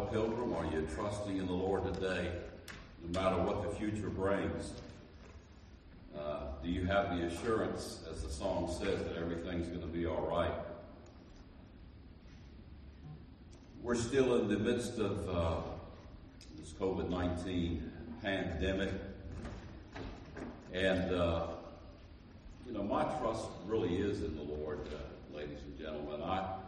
pilgrim? Are you trusting in the Lord today, no matter what the future brings? Do you have the assurance, as the song says, that everything's going to be all right? We're still in the midst of this COVID-19 pandemic. And, my trust really is in the Lord, ladies and gentlemen.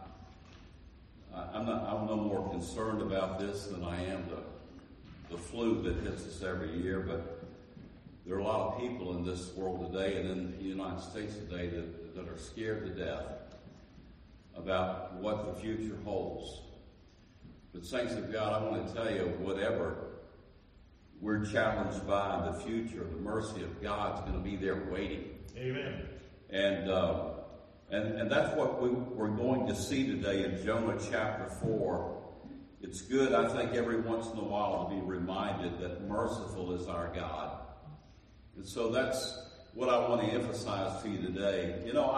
I'm no more concerned about this than I am the flu that hits us every year, but there are a lot of people in this world today and in the United States today that are scared to death about what the future holds. But saints of God, I want to tell you, whatever we're challenged by in the future, the mercy of God's going to be there waiting. Amen. And that's what we're going to see today in Jonah chapter 4. It's good, I think, every once in a while to be reminded that merciful is our God. And so that's what I want to emphasize to you today.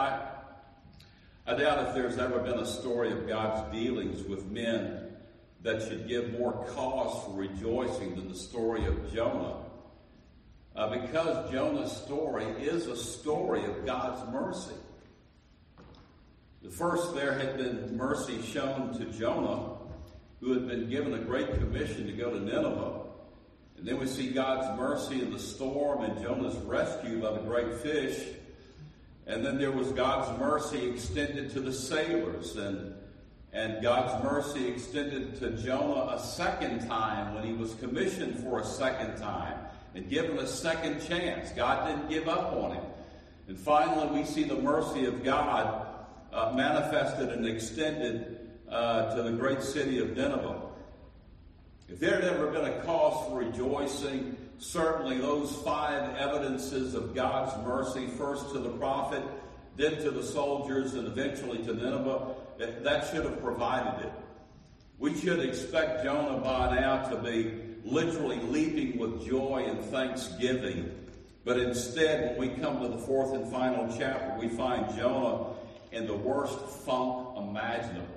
I doubt if there's ever been a story of God's dealings with men that should give more cause for rejoicing than the story of Jonah. Because Jonah's story is a story of God's mercy. The first, there had been mercy shown to Jonah, who had been given a great commission to go to Nineveh. And then we see God's mercy in the storm and Jonah's rescue by the great fish. And then there was God's mercy extended to the sailors. And God's mercy extended to Jonah a second time when he was commissioned for a second time and given a second chance. God didn't give up on him. And finally, we see the mercy of God manifested and extended to the great city of Nineveh. If there had ever been a cause for rejoicing, certainly those 5 evidences of God's mercy, first to the prophet, then to the soldiers, and eventually to Nineveh, that should have provided it. We should expect Jonah by now to be literally leaping with joy and thanksgiving. But instead, when we come to the 4th and final chapter, we find Jonah in the worst funk imaginable.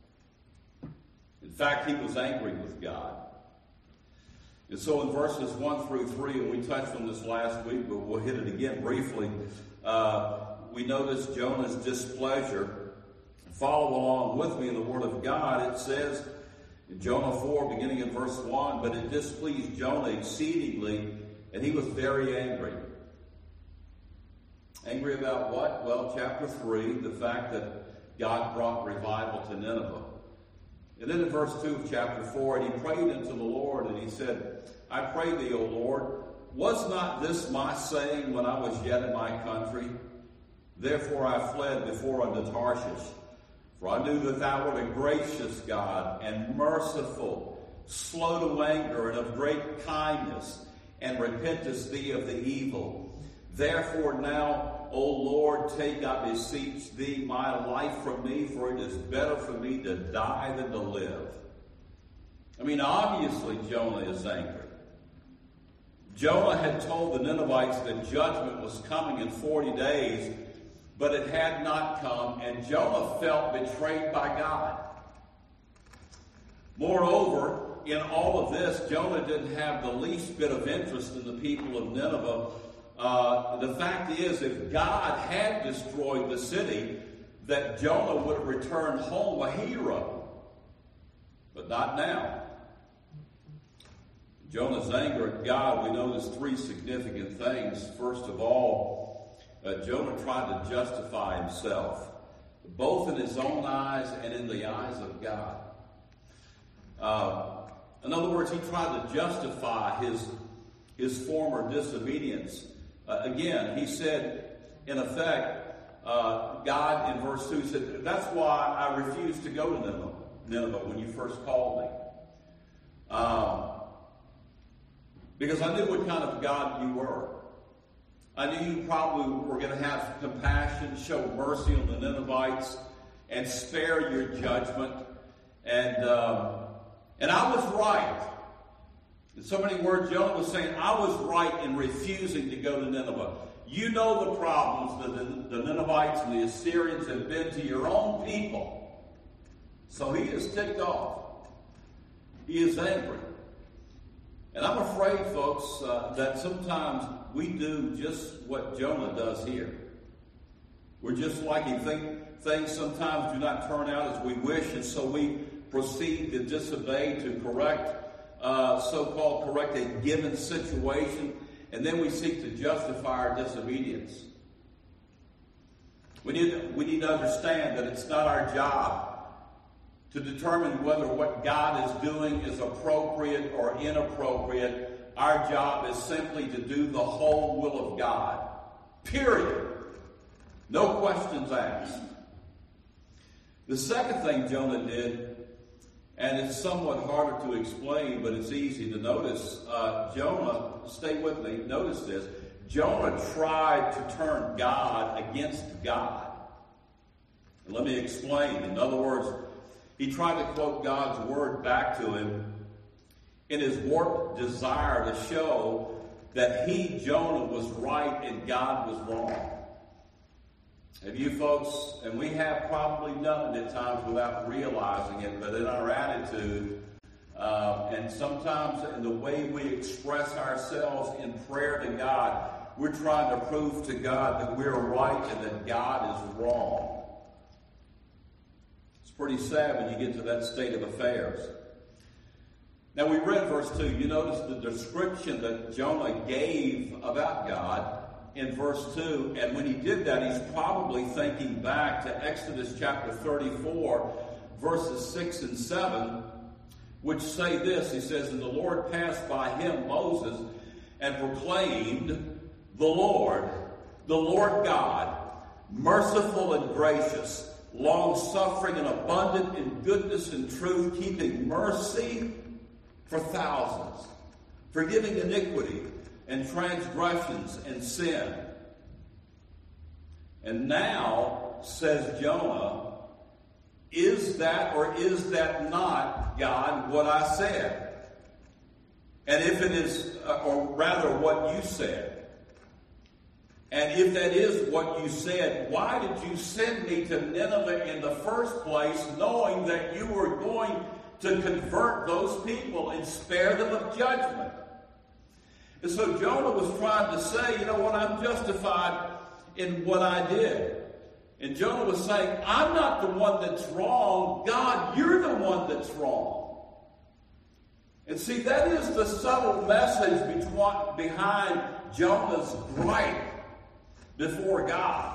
In fact, he was angry with God. And so in verses 1 through 3, and we touched on this last week, but we'll hit it again briefly, we notice Jonah's displeasure. Follow along with me in the Word of God. It says in Jonah 4, beginning in verse 1, "But it displeased Jonah exceedingly, and he was very angry." Angry about what? Well, chapter 3, the fact that God brought revival to Nineveh. And then in verse 2 of chapter 4, "And he prayed unto the Lord, and he said, I pray thee, O Lord, was not this my saying when I was yet in my country? Therefore I fled before unto Tarshish. For I knew that thou wert a gracious God, and merciful, slow to anger, and of great kindness, and repentest thee of the evil. Therefore now, O Lord, take, I beseech thee, my life from me, for it is better for me to die than to live." I mean, obviously Jonah is angry. Jonah had told the Ninevites that judgment was coming in 40 days, but it had not come, and Jonah felt betrayed by God. Moreover, in all of this, Jonah didn't have the least bit of interest in the people of Nineveh. The fact is, if God had destroyed the city, that Jonah would have returned home a hero. But not now. Jonah's anger at God, we notice 3 significant things. First of all, Jonah tried to justify himself, both in his own eyes and in the eyes of God. In other words, he tried to justify his former disobedience. Again, he said, in effect, God in verse 2 said, "That's why I refused to go to Nineveh when you first called me. Because I knew what kind of God you were. I knew you probably were going to have compassion, show mercy on the Ninevites, and spare your judgment. And I was right. In so many words, Jonah was saying, I was right in refusing to go to Nineveh. You know the problems that the Ninevites and the Assyrians have been to your own people." So he is ticked off. He is angry. And I'm afraid, folks, that sometimes we do just what Jonah does here. We're just like him. Things sometimes do not turn out as we wish, and so we proceed to disobey, to so-called correct a given situation, and then we seek to justify our disobedience. We need to understand that it's not our job to determine whether what God is doing is appropriate or inappropriate. Our job is simply to do the whole will of God. Period. No questions asked. The second thing Jonah did, and it's somewhat harder to explain, but it's easy to notice. Jonah, stay with me, notice this. Jonah tried to turn God against God. And let me explain. In other words, he tried to quote God's word back to him in his warped desire to show that he, Jonah, was right and God was wrong. Have you folks, and we have probably done it at times without realizing it, but in our attitude, and sometimes in the way we express ourselves in prayer to God, we're trying to prove to God that we're right and that God is wrong. It's pretty sad when you get to that state of affairs. Now we read verse 2. You notice the description that Jonah gave about God in verse 2, and when he did that, he's probably thinking back to Exodus chapter 34, verses 6 and 7, which say this. He says, "And the Lord passed by him, Moses, and proclaimed, the Lord God, merciful and gracious, long-suffering and abundant in goodness and truth, keeping mercy for thousands, forgiving iniquity and transgressions and sin." And now, says Jonah, is that or is that not, God, what I said? And if it is, or rather what you said, and if that is what you said, why did you send me to Nineveh in the first place, knowing that you were going to convert those people and spare them of judgment? And so Jonah was trying to say, you know what, I'm justified in what I did. And Jonah was saying, I'm not the one that's wrong. God, you're the one that's wrong. And see, that is the subtle message behind Jonah's gripe before God.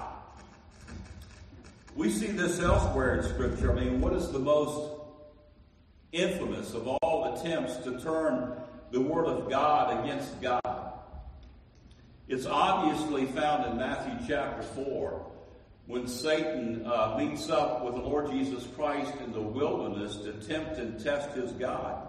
We see this elsewhere in Scripture. I mean, what is the most infamous of all attempts to turn the Word of God against God? It's obviously found in Matthew chapter 4, when Satan meets up with the Lord Jesus Christ in the wilderness to tempt and test his God.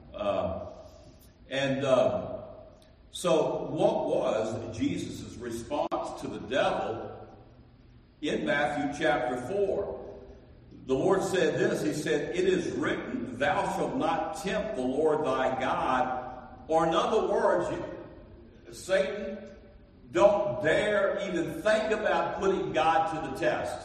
So what was Jesus' response to the devil in Matthew chapter 4? The Lord said this. He said, "It is written, thou shalt not tempt the Lord thy God." Or in other words, Satan, don't dare even think about putting God to the test.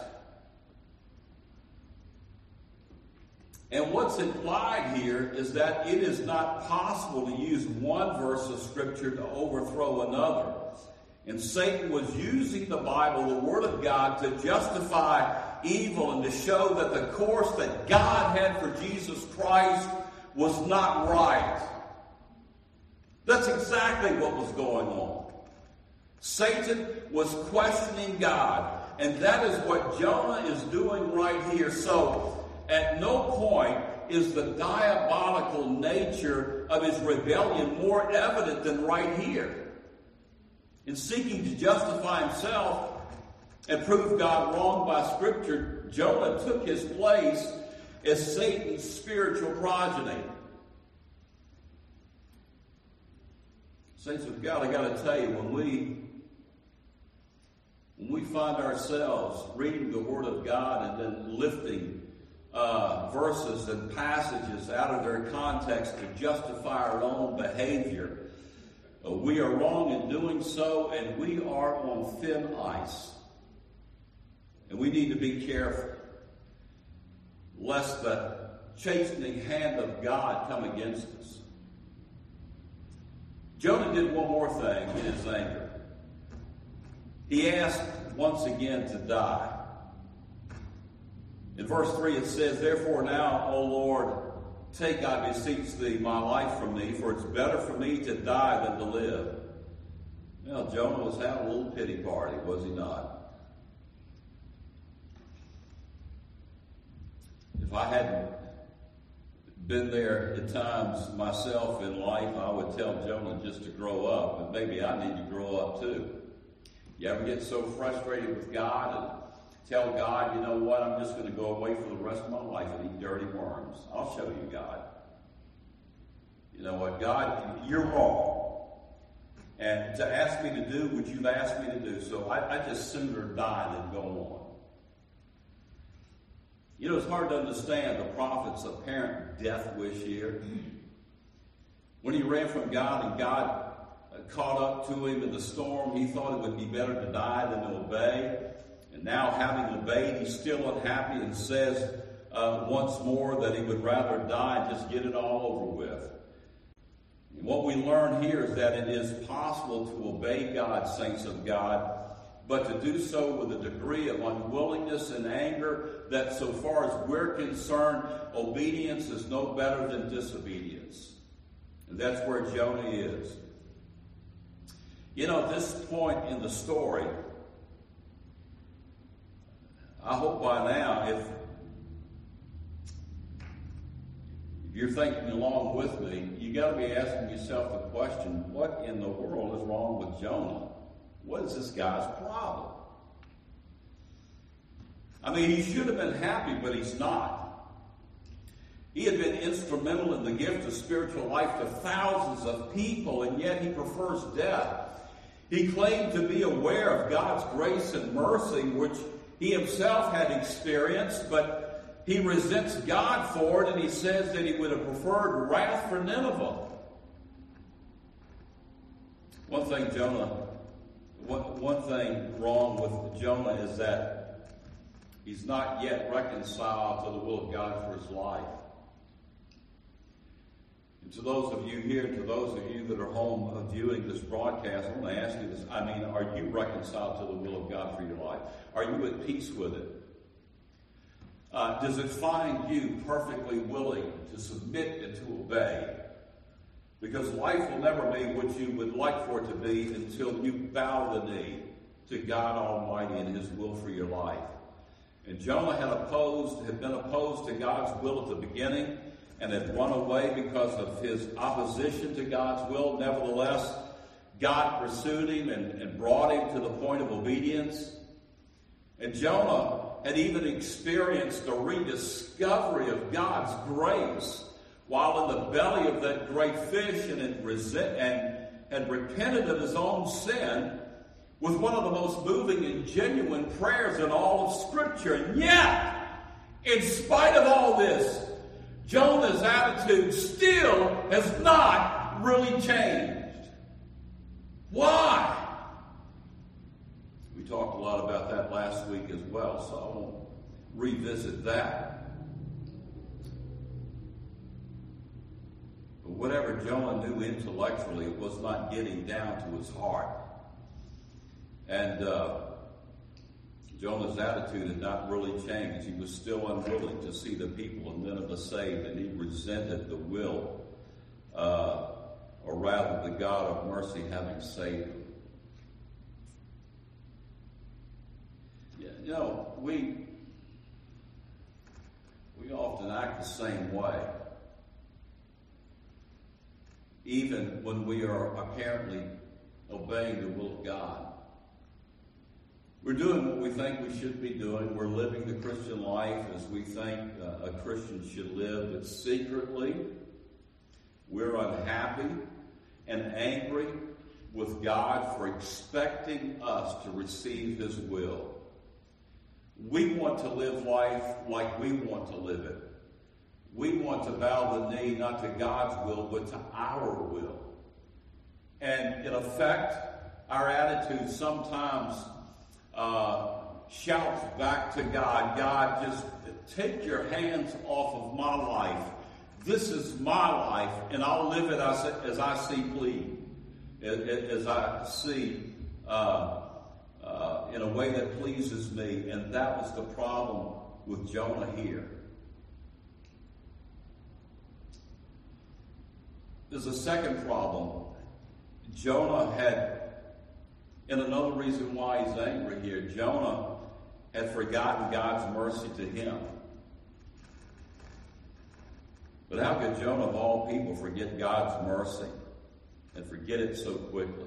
And what's implied here is that it is not possible to use one verse of Scripture to overthrow another. And Satan was using the Bible, the Word of God, to justify evil and to show that the course that God had for Jesus Christ was not right. That's exactly what was going on. Satan was questioning God, and that is what Jonah is doing right here. So, at no point is the diabolical nature of his rebellion more evident than right here. In seeking to justify himself and prove God wrong by Scripture, Jonah took his place as Satan's spiritual progeny. Saints of God, I got to tell you, when we find ourselves reading the Word of God and then lifting verses and passages out of their context to justify our own behavior, we are wrong in doing so, and we are on thin ice. And we need to be careful lest the chastening hand of God come against us. Jonah did one more thing in his anger. He asked once again to die. In verse 3 it says, "Therefore now, O Lord, take, I beseech thee, my life from me, for it's better for me to die than to live." Well, Jonah was having a little pity party, was he not? If I hadn't been there at times myself in life, I would tell Jonah just to grow up, but maybe I need to grow up too. You ever get so frustrated with God and tell God, you know what, I'm just going to go away for the rest of my life and eat dirty worms? I'll show you, God. You know what, God, you're wrong. And to ask me to do what you've asked me to do, so I just sooner die than go on. You know, it's hard to understand the prophet's apparent death wish here. When he ran from God and God caught up to him in the storm, he thought it would be better to die than to obey. And now, having obeyed, he's still unhappy and says once more that he would rather die and just get it all over with. And what we learn here is that it is possible to obey God, saints of God, but to do so with a degree of unwillingness and anger that, so far as we're concerned, obedience is no better than disobedience. And that's where Jonah is. You know, at this point in the story, I hope by now, if you're thinking along with me, you got to be asking yourself the question, what in the world is wrong with Jonah? What is this guy's problem? I mean, he should have been happy, but he's not. He had been instrumental in the gift of spiritual life to thousands of people, and yet he prefers death. He claimed to be aware of God's grace and mercy, which he himself had experienced, but he resents God for it, and he says that he would have preferred wrath for Nineveh. One thing wrong with Jonah is that he's not yet reconciled to the will of God for his life. And to those of you here, to those of you that are home viewing this broadcast, I want to ask you this. I mean, are you reconciled to the will of God for your life? Are you at peace with it? Does it find you perfectly willing to submit and to obey? Because life will never be what you would like for it to be until you bow the knee to God Almighty and His will for your life. And Jonah had been opposed to God's will at the beginning and had run away because of his opposition to God's will. Nevertheless, God pursued him and brought him to the point of obedience. And Jonah had even experienced a rediscovery of God's grace while in the belly of that great fish, and had repented of his own sin with one of the most moving and genuine prayers in all of Scripture. And yet, in spite of all this, Jonah's attitude still has not really changed. Why? We talked a lot about that last week as well, so I won't revisit that. But whatever Jonah knew intellectually, it was not getting down to his heart. And Jonah's attitude had not really changed. He was still unwilling to see the people of Nineveh saved, and he resented the will, or rather the God of mercy having saved him. You know, we often act the same way. Even when we are apparently obeying the will of God. We're doing what we think we should be doing. We're living the Christian life as we think a Christian should live. But secretly, we're unhappy and angry with God for expecting us to receive His will. We want to live life like we want to live it. We want to bow the knee not to God's will, but to our will. And in effect, our attitude sometimes shouts back to God, God, just take your hands off of my life. This is my life, and I'll live it as I see in a way that pleases me. And that was the problem with Jonah here. There's a second problem. Jonah had, and another reason why he's angry here, Jonah had forgotten God's mercy to him. But how could Jonah, of all people, forget God's mercy and forget it so quickly?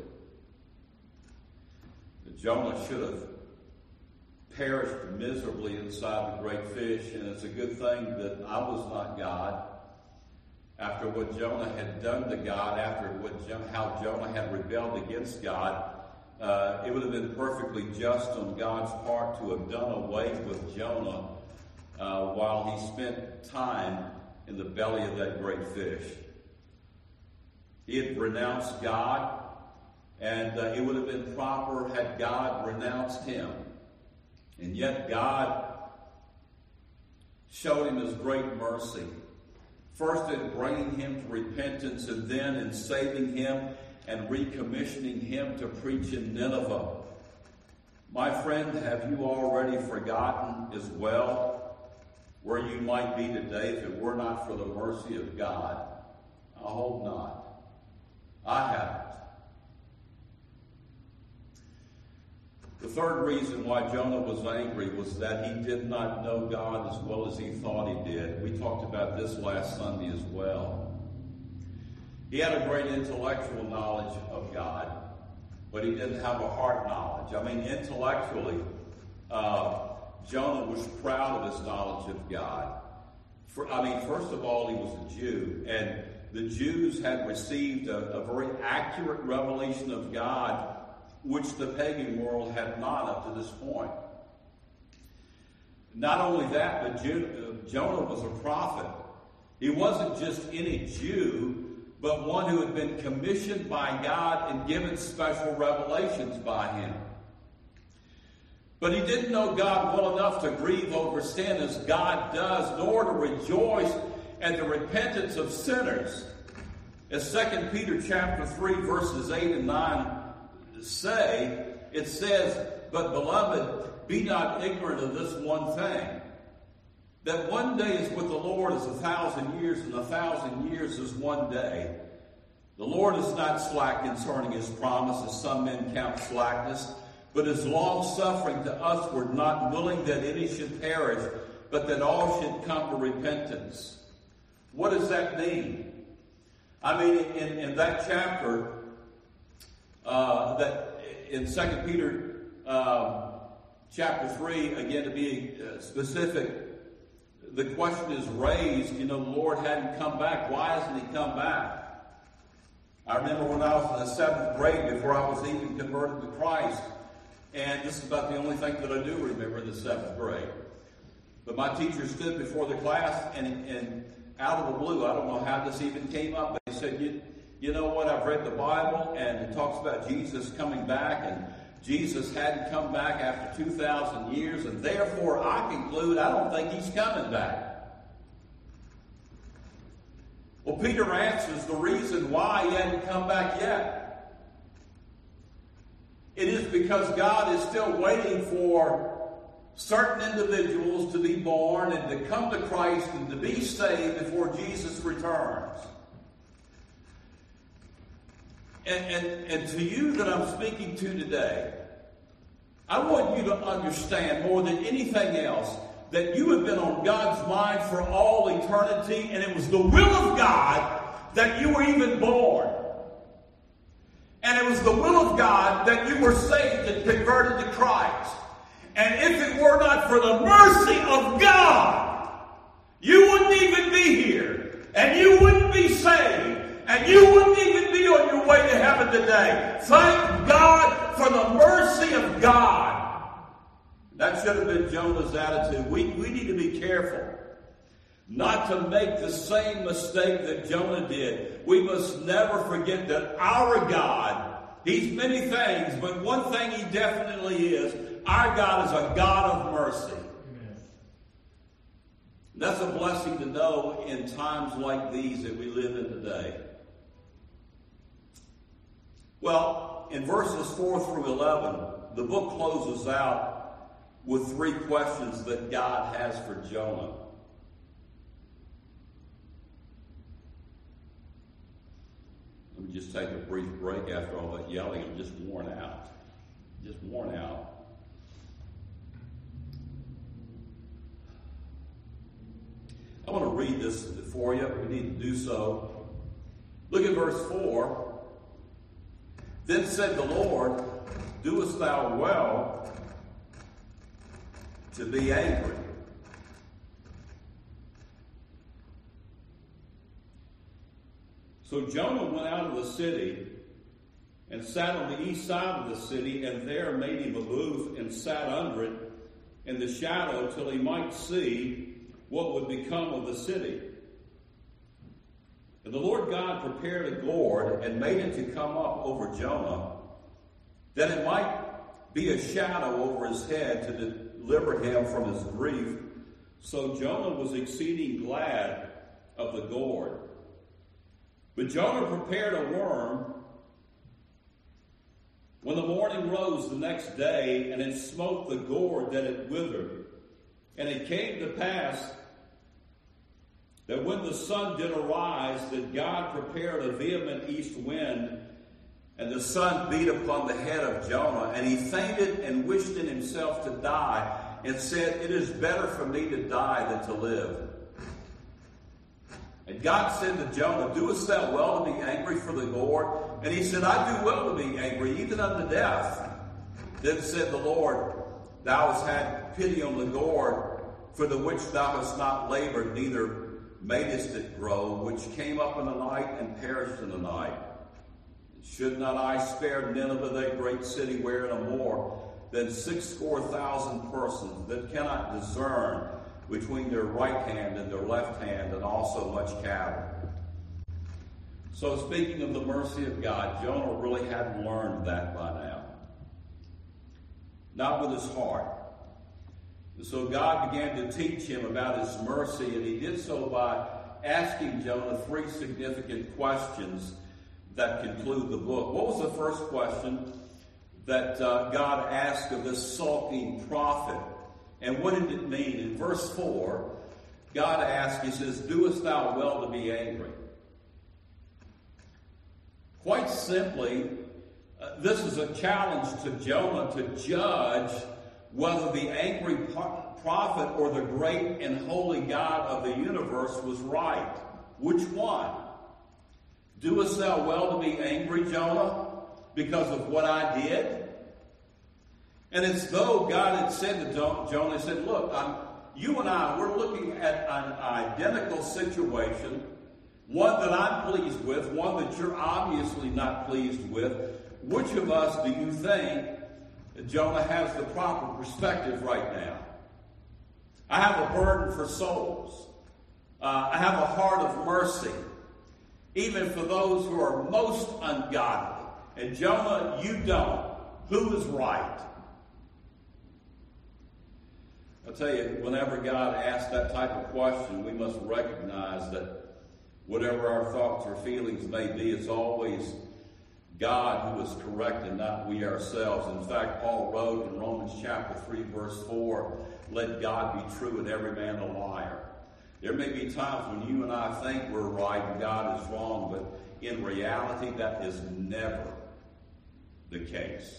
Jonah should have perished miserably inside the great fish, and it's a good thing that I was not God. After what Jonah had done to God, how Jonah had rebelled against God, it would have been perfectly just on God's part to have done away with Jonah while he spent time in the belly of that great fish. He had renounced God, and it would have been proper had God renounced him. And yet God showed him his great mercy. First in bringing him to repentance, and then in saving him and recommissioning him to preach in Nineveh. My friend, have you already forgotten as well where you might be today if it were not for the mercy of God? I hope not. I haven't. The third reason why Jonah was angry was that he did not know God as well as he thought he did. We talked about this last Sunday as well. He had a great intellectual knowledge of God, but he didn't have a heart knowledge. I mean, intellectually, Jonah was proud of his knowledge of God. First of all, he was a Jew, and the Jews had received a very accurate revelation of God, which the pagan world had not up to this point. Not only that, but Jonah was a prophet. He wasn't just any Jew, but one who had been commissioned by God and given special revelations by him. But he didn't know God well enough to grieve over sin as God does, nor to rejoice at the repentance of sinners. As 2 Peter chapter 3, verses 8 and 9 say, it says, "But beloved, be not ignorant of this one thing, that one day is with the Lord as 1,000 years, and 1,000 years is one day. The Lord is not slack concerning his promise, as some men count slackness, but is long-suffering to usward, not willing that any should perish, but that all should come to repentance." What does that mean? I mean, in that chapter, that in 2 Peter chapter 3, again to be specific, the question is raised, the Lord hadn't come back. Why hasn't he come back? I remember when I was in the 7th grade, before I was even converted to Christ, and this is about the only thing that I do remember in the 7th grade. But my teacher stood before the class, and out of the blue, I don't know how this even came up, but he said, you know what, I've read the Bible, and it talks about Jesus coming back, and Jesus hadn't come back after 2,000 years, and therefore I conclude I don't think he's coming back. Well, Peter answers the reason why he hadn't come back yet. It is because God is still waiting for certain individuals to be born and to come to Christ and to be saved before Jesus returns. And to you that I'm speaking to today, I want you to understand more than anything else that you have been on God's mind for all eternity, and it was the will of God that you were even born. And it was the will of God that you were saved and converted to Christ. And if it were not for the mercy of God, you wouldn't even be here, and you wouldn't be saved, and you wouldn't even be on your way to heaven today. Thank God for the mercy of God. That should have been Jonah's attitude. We need to be careful not to make the same mistake that Jonah did. We must never forget that our God, he's many things, but one thing he definitely is, our God is a God of mercy. Amen. That's a blessing to know in times like these that we live in today. Well, in verses 4 through 11, the book closes out with 3 questions that God has for Jonah. Let me just take a brief break after all that yelling. I'm just worn out. Just worn out. I want to read this for you. We need to do so. Look at verse 4. Then said the Lord, doest thou well to be angry? So Jonah went out of the city and sat on the east side of the city, and there made him a booth and sat under it in the shadow till he might see what would become of the city. And the Lord God prepared a gourd and made it to come up over Jonah, that it might be a shadow over his head to deliver him from his grief. So Jonah was exceeding glad of the gourd. But Jonah prepared a worm when the morning rose the next day, and it smote the gourd that it withered. And it came to pass that when the sun did arise, that God prepared a vehement east wind, and the sun beat upon the head of Jonah, and he fainted and wished in himself to die, and said, It is better for me to die than to live. And God said to Jonah, Doest thou well to be angry for the gourd? And he said, I do well to be angry, even unto death. Then said the Lord, Thou hast had pity on the gourd, for the which thou hast not labored, neither madest it grow, which came up in the night and perished in the night. Should not I spare Nineveh, that great city, wherein are more than 60,000 persons that cannot discern between their right hand and their left hand, and also much cattle? So speaking of the mercy of God, Jonah really hadn't learned that by now. Not with his heart. And so God began to teach him about his mercy, and he did so by asking Jonah 3 significant questions that conclude the book. What was the first question that God asked of this sulking prophet? And what did it mean? In verse 4, God asked, he says, Doest thou well to be angry? Quite simply, this is a challenge to Jonah to judge whether the angry prophet or the great and holy God of the universe was right. Which one? Doest thou well to be angry, Jonah, because of what I did? And it's though God had said to Jonah, he said, Look, you and I, we're looking at an identical situation, one that I'm pleased with, one that you're obviously not pleased with. Which of us do you think Jonah has the proper perspective right now? I have a burden for souls. I have a heart of mercy, even for those who are most ungodly. And Jonah, you don't. Who is right? I'll tell you, whenever God asks that type of question, we must recognize that whatever our thoughts or feelings may be, it's always God who is correct and not we ourselves. In fact, Paul wrote in Romans chapter 3, verse 4, Let God be true and every man a liar. There may be times when you and I think we're right and God is wrong, but in reality, that is never the case.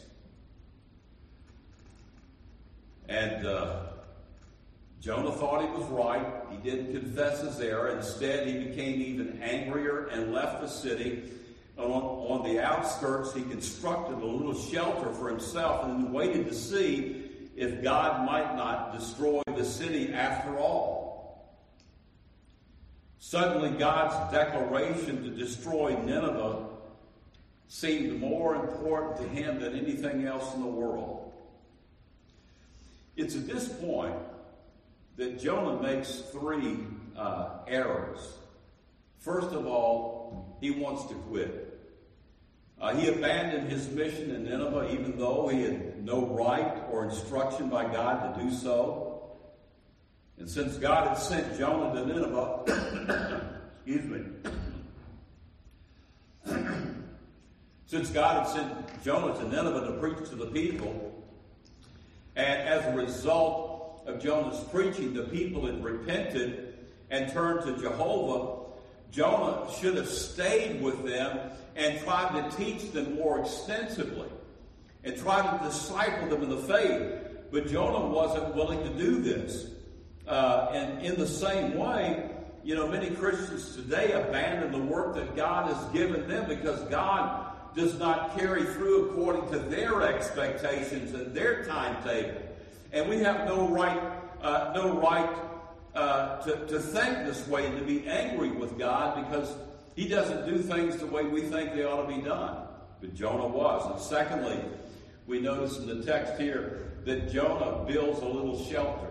And Jonah thought he was right. He didn't confess his error. Instead, he became even angrier and left the city. On the outskirts, he constructed a little shelter for himself and waited to see if God might not destroy the city after all. Suddenly, God's declaration to destroy Nineveh seemed more important to him than anything else in the world. It's at this point that Jonah makes 3 errors. First of all, he wants to quit. He abandoned his mission in Nineveh, even though he had no right or instruction by God to do so. And since God had sent Jonah to Nineveh, excuse me. Since God had sent Jonah to Nineveh to preach to the people, and as a result of Jonah's preaching, the people had repented and turned to Jehovah, Jonah should have stayed with them and tried to teach them more extensively and tried to disciple them in the faith. But Jonah wasn't willing to do this. And in the same way, many Christians today abandon the work that God has given them because God does not carry through according to their expectations and their timetable. And we have no right to think this way and to be angry with God because he doesn't do things the way we think they ought to be done. But Jonah was. And secondly, we notice in the text here that Jonah builds a little shelter.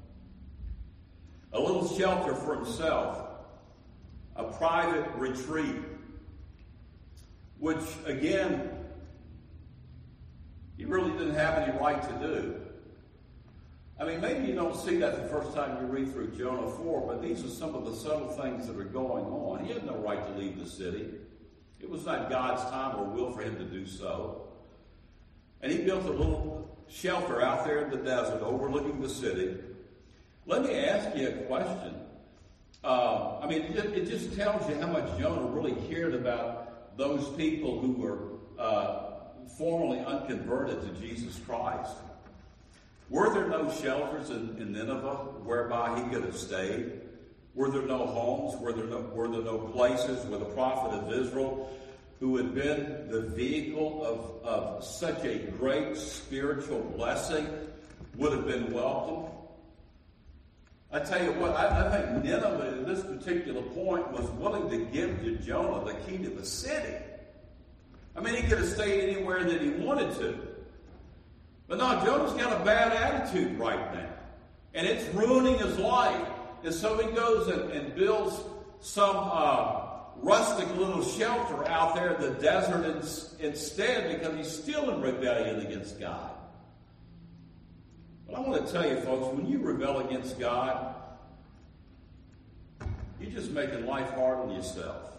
A little shelter for himself. A private retreat. Which, again, he really didn't have any right to do. I mean, maybe you don't see that the first time you read through Jonah 4, but these are some of the subtle things that are going on. He had no right to leave the city. It was not God's time or will for him to do so. And he built a little shelter out there in the desert overlooking the city. Let me ask you a question. It just tells you how much Jonah really cared about those people who were formerly unconverted to Jesus Christ. Were there no shelters in Nineveh whereby he could have stayed? Were there no homes? Were there no places where the prophet of Israel, who had been the vehicle of such a great spiritual blessing, would have been welcomed? I tell you what, I think Nineveh at this particular point was willing to give to Jonah the key to the city. I mean, he could have stayed anywhere that he wanted to. But no, Jonah's got a bad attitude right now. And it's ruining his life. And so he goes and builds some rustic little shelter out there in the desert instead because he's still in rebellion against God. But I want to tell you, folks, when you rebel against God, you're just making life hard on yourself.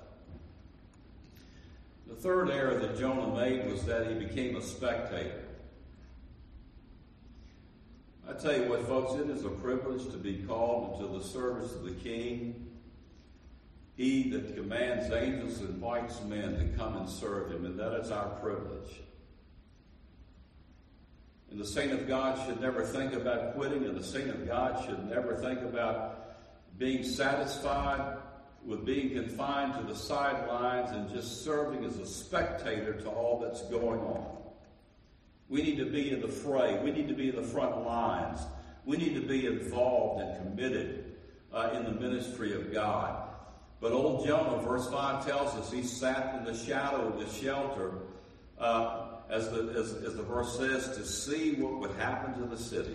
The third error that Jonah made was that he became a spectator. I tell you what, folks, it is a privilege to be called into the service of the King. He that commands angels invites men to come and serve him, and that is our privilege. And the saint of God should never think about quitting, and the saint of God should never think about being satisfied with being confined to the sidelines and just serving as a spectator to all that's going on. We need to be in the fray. We need to be in the front lines. We need to be involved and committed in the ministry of God. But old Jonah, verse 5 tells us, he sat in the shadow of the shelter, as the verse says, to see what would happen to the city.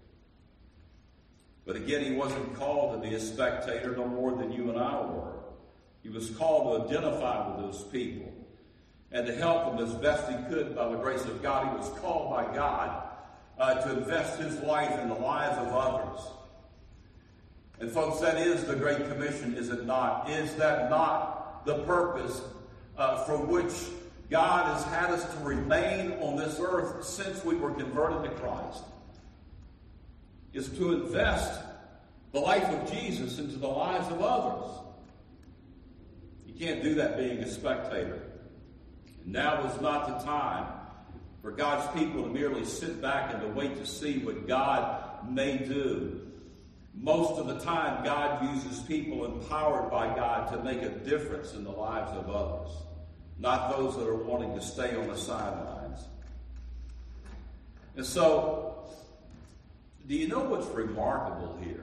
But again, he wasn't called to be a spectator no more than you and I were. He was called to identify with those people and to help them as best he could by the grace of God. He was called by God to invest his life in the lives of others. And folks, that is the Great Commission, is it not? Is that not the purpose for which God has had us to remain on this earth since we were converted to Christ? Is to invest the life of Jesus into the lives of others. You can't do that being a spectator. And now is not the time for God's people to merely sit back and to wait to see what God may do. Most of the time, God uses people empowered by God to make a difference in the lives of others, not those that are wanting to stay on the sidelines. And so, do you know what's remarkable here?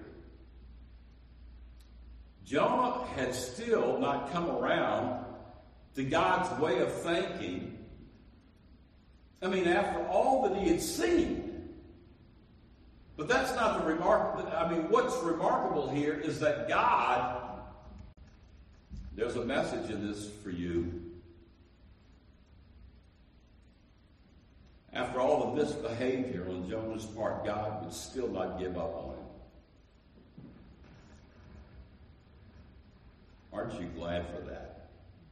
Jonah had still not come around to God's way of thinking. I mean, after all that he had seen. But that's not the remarkable. I mean, what's remarkable here is that God, there's a message in this for you. After all of this behavior on Jonah's part, God would still not give up on him. Aren't you glad for that?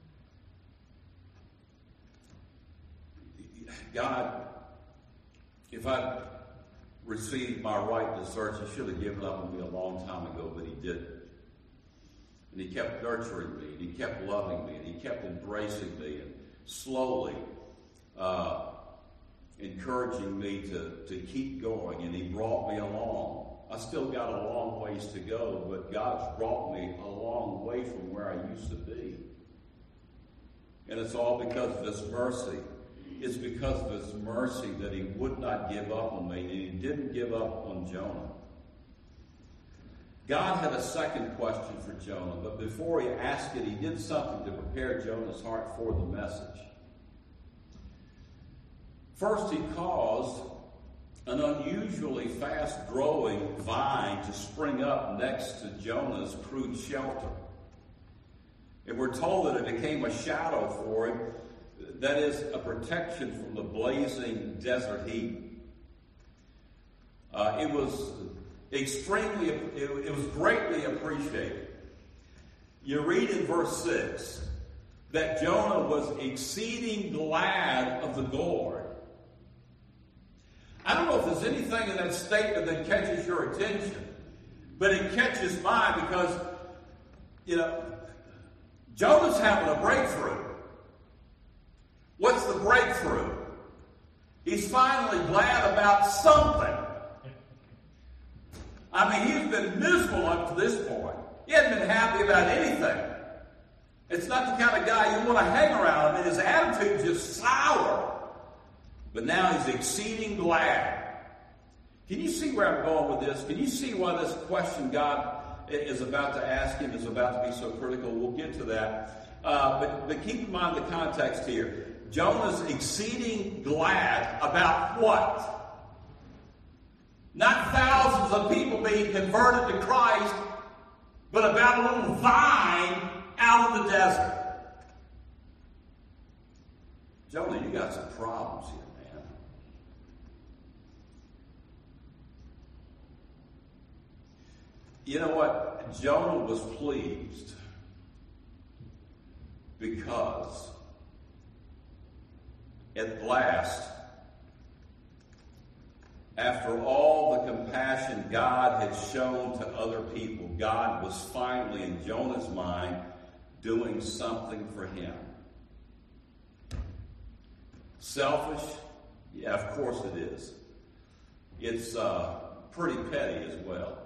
God, if I received my right to search, he should have given up on me a long time ago, but he didn't. And he kept nurturing me, and he kept loving me, and he kept embracing me, and slowly encouraging me to keep going, and he brought me along. I still got a long ways to go, but God's brought me a long way from where I used to be. And it's all because of his mercy. It's because of his mercy that he would not give up on me, and he didn't give up on Jonah. God had a second question for Jonah, but before he asked it, he did something to prepare Jonah's heart for the message. First, he caused an unusually fast-growing vine to spring up next to Jonah's crude shelter. And we're told that it became a shadow for him, that is, a protection from the blazing desert heat. It was greatly appreciated. You read in verse 6 that Jonah was exceeding glad of the gourd. I don't know if there's anything in that statement that catches your attention, but it catches mine because, Jonah's having a breakthrough. What's the breakthrough? He's finally glad about something. I mean, he's been miserable up to this point. He hasn't been happy about anything. It's not the kind of guy you want to hang around. I mean, his attitude's just sour. But now he's exceeding glad. Can you see where I'm going with this? Can you see why this question God is about to ask him is about to be so critical? We'll get to that. But keep in mind the context here. Jonah's exceeding glad about what? Not thousands of people being converted to Christ, but about a little vine out of the desert. Jonah, you got some problems here, man. You know what? Jonah was pleased because at last, after all the compassion God had shown to other people, God was finally, in Jonah's mind, doing something for him. Selfish? Yeah, of course it is. It's pretty petty as well.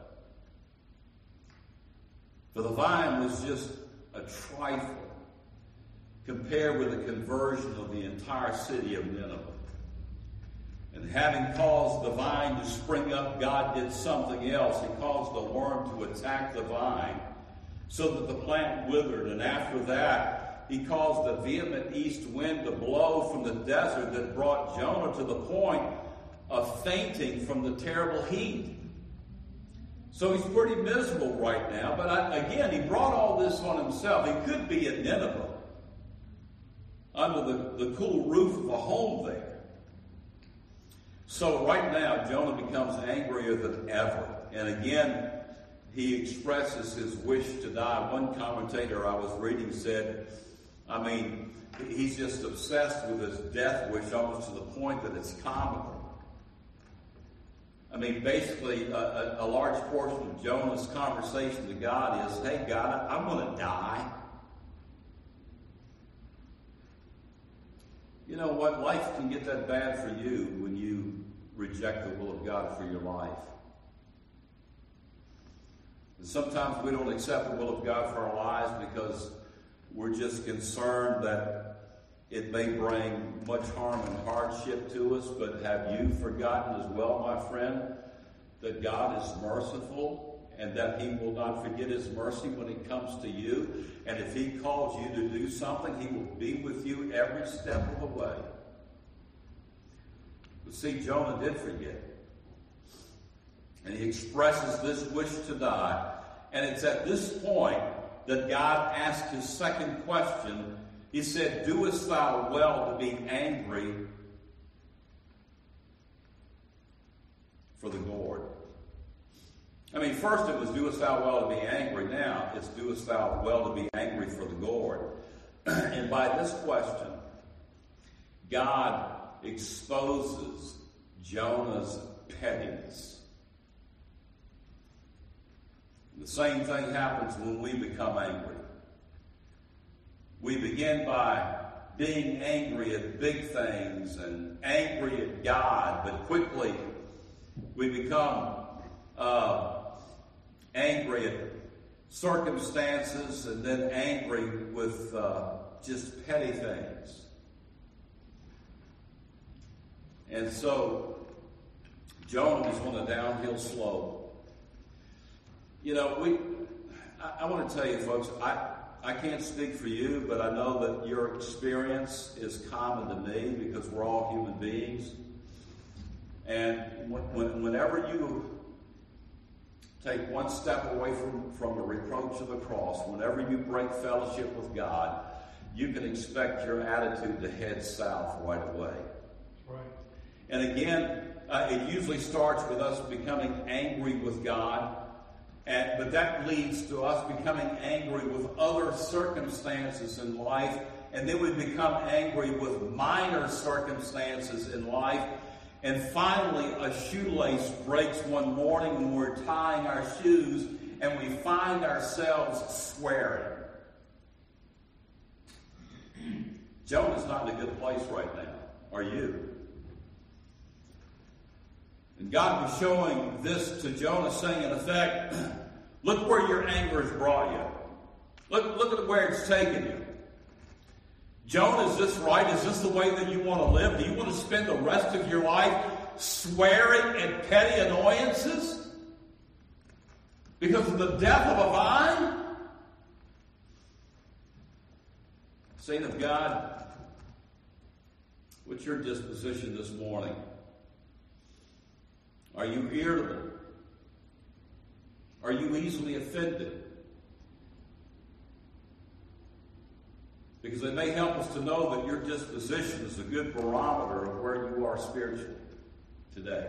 For the vine was just a trifle compared with the conversion of the entire city of Nineveh. And having caused the vine to spring up, God did something else. He caused the worm to attack the vine so that the plant withered. And after that, he caused the vehement east wind to blow from the desert that brought Jonah to the point of fainting from the terrible heat. So he's pretty miserable right now. But again, he brought all this on himself. He could be in Nineveh under the cool roof of a home there. So right now, Jonah becomes angrier than ever. And again, he expresses his wish to die. One commentator I was reading said, he's just obsessed with his death wish almost to the point that it's comical. Basically, a large portion of Jonah's conversation to God is, hey, God, I'm going to die. You know what? Life can get that bad for you when you reject the will of God for your life. And sometimes we don't accept the will of God for our lives because we're just concerned that it may bring much harm and hardship to us. But have you forgotten as well, my friend, that God is merciful and that he will not forget his mercy when it comes to you? And if he calls you to do something, he will be with you every step of the way. But see, Jonah did forget. And he expresses this wish to die. And it's at this point that God asked his second question. He said, doest thou well to be angry for the gourd? I mean, first it was doest thou well to be angry. Now it's doest thou well to be angry for the Lord. And by this question, God exposes Jonah's pettiness. The same thing happens when we become angry. We begin by being angry at big things and angry at God, but quickly we become angry at circumstances and then angry with just petty things. And so Jonah was on a downhill slope. You know, I want to tell you folks, I can't speak for you, but I know that your experience is common to me because we're all human beings. And whenever you take one step away from the reproach of the cross, whenever you break fellowship with God, you can expect your attitude to head south right away. That's right. And again, it usually starts with us becoming angry with God, but that leads to us becoming angry with other circumstances in life, and then we become angry with minor circumstances in life. And finally, a shoelace breaks one morning when we're tying our shoes and we find ourselves swearing. Jonah's not in a good place right now. Are you? And God was showing this to Jonah, saying, in effect, look where your anger has brought you. Look at where it's taken you. Jonah, is this right? Is this the way that you want to live? Do you want to spend the rest of your life swearing at petty annoyances because of the death of a vine? Saint of God, what's your disposition this morning? Are you irritable? Are you easily offended? Because it may help us to know that your disposition is a good barometer of where you are spiritually today.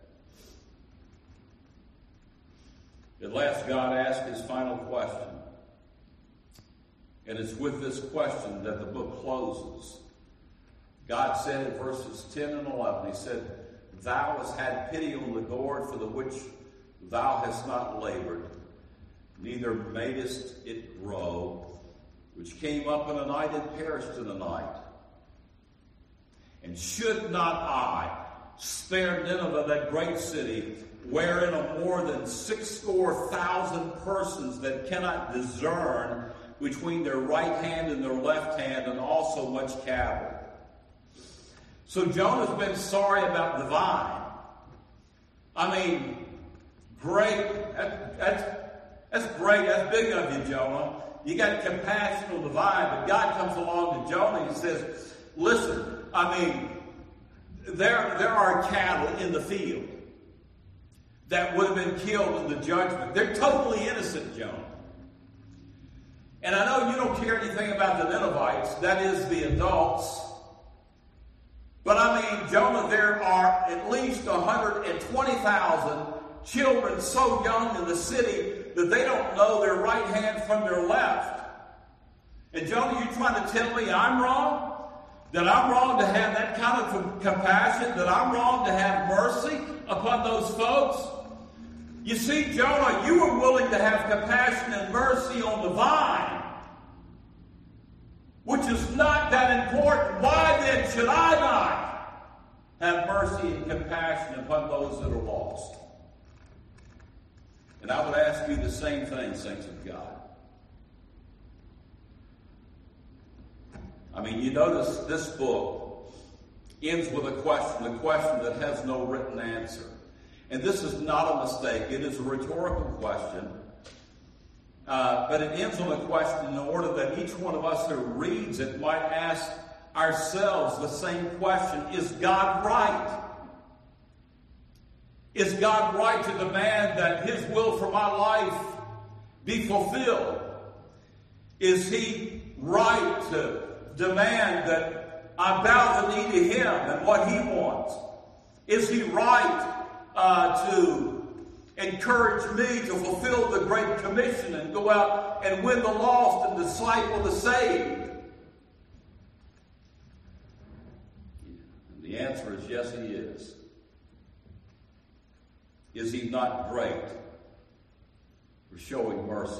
At last, God asked his final question. And it's with this question that the book closes. God said in verses 10 and 11, he said, Thou hast had pity on the gourd for the which thou hast not labored, neither madest it grow, which came up in a night and perished in a night. And should not I spare Nineveh, that great city, wherein are more than 600,000 persons that cannot discern between their right hand and their left hand, and also much cattle? So Jonah's been sorry about the vine. I mean, great. That's great. That's big of you, Jonah. You got compassion on the vine, but God comes along to Jonah and says, listen, I mean, there are cattle in the field that would have been killed in the judgment. They're totally innocent, Jonah. And I know you don't care anything about the Ninevites, that is the adults. But I mean, Jonah, there are at least 120,000 children so young in the city that they don't know their right hand from their left. And Jonah, you trying to tell me I'm wrong? That I'm wrong to have that kind of compassion? That I'm wrong to have mercy upon those folks? You see, Jonah, you were willing to have compassion and mercy on the vine, which is not that important. Why then should I not have mercy and compassion upon those that are lost? And I would ask you the same thing, saints of God. I mean, you notice this book ends with a question that has no written answer. And this is not a mistake. It is a rhetorical question. But it ends on a question in order that each one of us who reads it might ask ourselves the same question. Is God right? Is God right to demand that his will for my life be fulfilled? Is he right to demand that I bow the knee to him and what he wants? Is he right to encourage me to fulfill the Great Commission and go out and win the lost and disciple the saved? And the answer is yes, he is. Is he not great for showing mercy?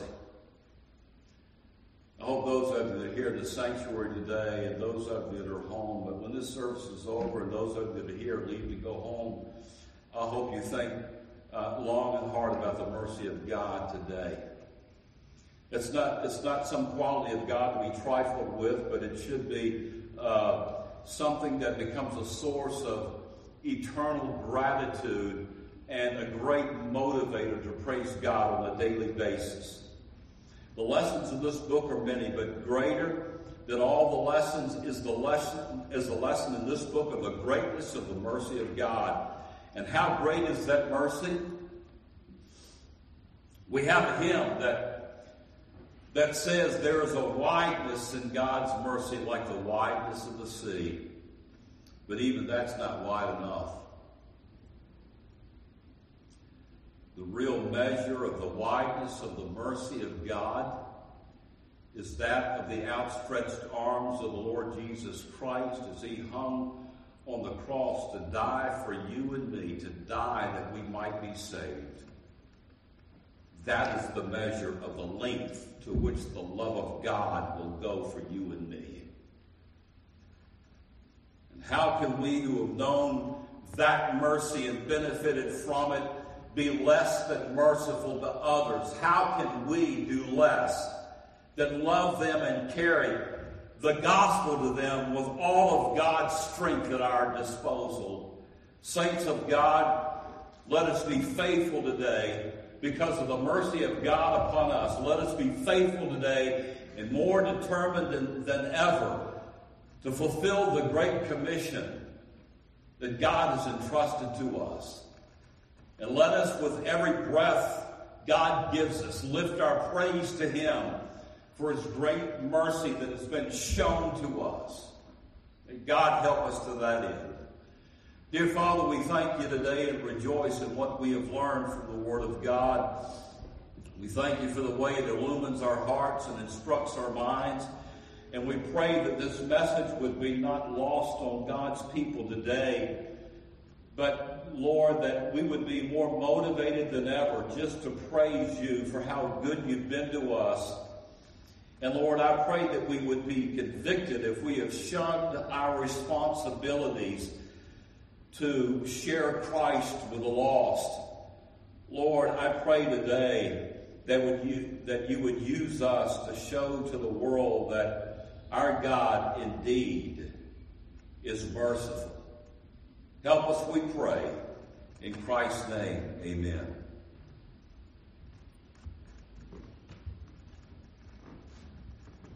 I hope those of you that are here in the sanctuary today and those of you that are home, but when this service is over and those of you that are here leave to go home, I hope you think long and hard about the mercy of God today. It's not some quality of God we trifle with, but it should be something that becomes a source of eternal gratitude and a great motivator to praise God on a daily basis. The lessons in this book are many, but greater than all the lessons is the lesson in this book of the greatness of the mercy of God. And how great is that mercy? We have a hymn that says there is a wideness in God's mercy like the wideness of the sea. But even that's not wide enough. The real measure of the wideness of the mercy of God is that of the outstretched arms of the Lord Jesus Christ as he hung on the cross to die for you and me, to die that we might be saved. That is the measure of the length to which the love of God will go for you and me. And how can we who have known that mercy and benefited from it be less than merciful to others? How can we do less than love them and carry the gospel to them with all of God's strength at our disposal? Saints of God, let us be faithful today because of the mercy of God upon us. Let us be faithful today and more determined than ever to fulfill the Great Commission that God has entrusted to us. And let us, with every breath God gives us, lift our praise to him for his great mercy that has been shown to us. May God help us to that end. Dear Father, we thank you today and rejoice in what we have learned from the Word of God. We thank you for the way it illumines our hearts and instructs our minds. And we pray that this message would be not lost on God's people today, but, Lord, that we would be more motivated than ever just to praise you for how good you've been to us. And, Lord, I pray that we would be convicted if we have shunned our responsibilities to share Christ with the lost. Lord, I pray today that you would use us to show to the world that our God indeed is merciful. Help us, we pray. In Christ's name, amen.